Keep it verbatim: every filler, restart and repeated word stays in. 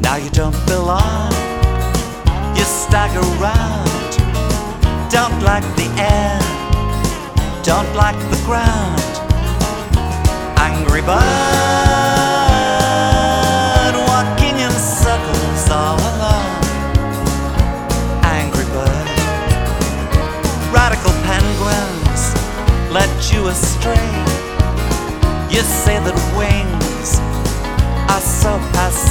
Now you don't belong, you stagger round. Don't like the air, don't like the ground. Angry bird